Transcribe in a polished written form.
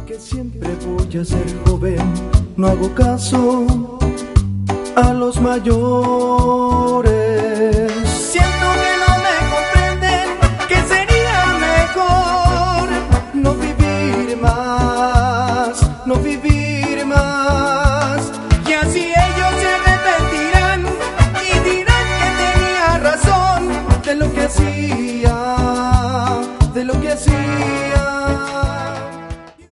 Que siempre voy a ser joven, no hago caso a los mayores.